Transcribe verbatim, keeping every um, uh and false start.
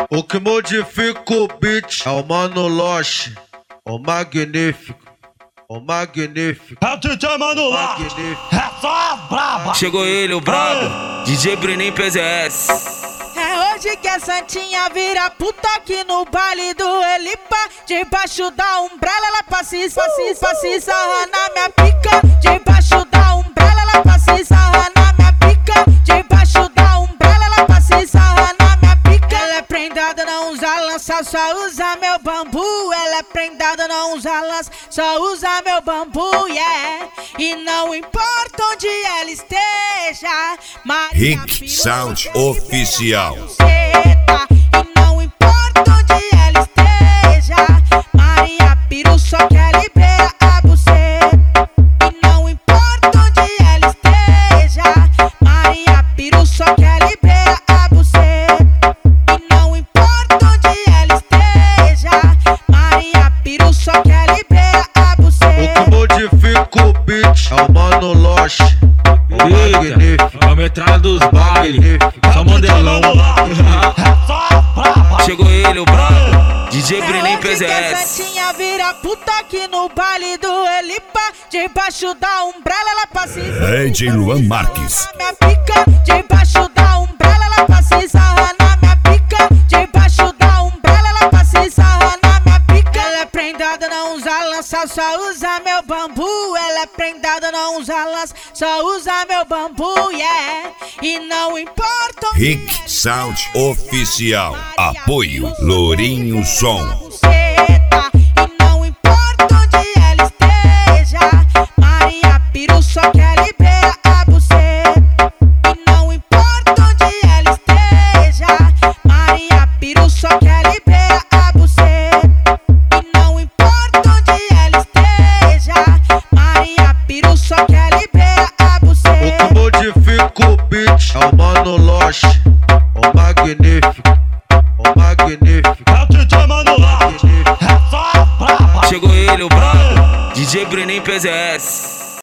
O que modifica o beat é o Mano Loche, o magnífico, o magnífico. É o D J Mano Loche, é só braba. Chegou ele, o brabo, D J Breninho P Z S. É hoje que a Santinha vira puta aqui no baile do Elipa. Debaixo da umbrella ela passa e passa e sarra na minha pica. Debaixo da umbrella ela passa e sarra na minha pica. Debaixo da umbrella ela passa e sarra na minha pica. Ela é prendada, não usa lança, só usa meu bambu. Ela é prendada, não usa lança, só usa meu bambu, yeah. E não importa onde ela esteja, Maria Rick Sound Oficial. E não importa onde ela esteja, Maria Piru só quer liberar a buceta. E não importa onde ela esteja, Maria Piru só quer liberar a buceta. E não importa onde ela esteja, Maria Piru só quer liberar a buceta. O que modifica o beat é o Mano Loche, o magnífico, A metralha dos bailes, só modelão. Chegou ele, o brabo, D J Breninho P Z É hoje que a S. Santinha vira puta aqui no baile do Elipa. Debaixo da umbrella ela passa e D J Luan Marques. na minha pica. Debaixo da umbrella ela passa e sarra na minha pica. Debaixo da umbrella ela passa e sarra na minha pica. Ela é prendada, não usa lança, só usa meu bambu. Ela é prendada, não usa lança, só usa meu bambu, yeah. E não importa onde Rick Sound Oficial. Apoio Lourinho Som. buceta. E não importa onde ela esteja, Maria Piru só quer liberar a buceta. E não importa onde ela esteja, Maria Piru só quer liberar a buceta. E não importa onde ela esteja, Maria Piru só quer liberar a o buceta. que modifica o beat é o Mano Loche, o magnífico, o magnífico. É o D J Mano Loche, é só braba. Chegou ele, o brabo, D J Breninho P Z S.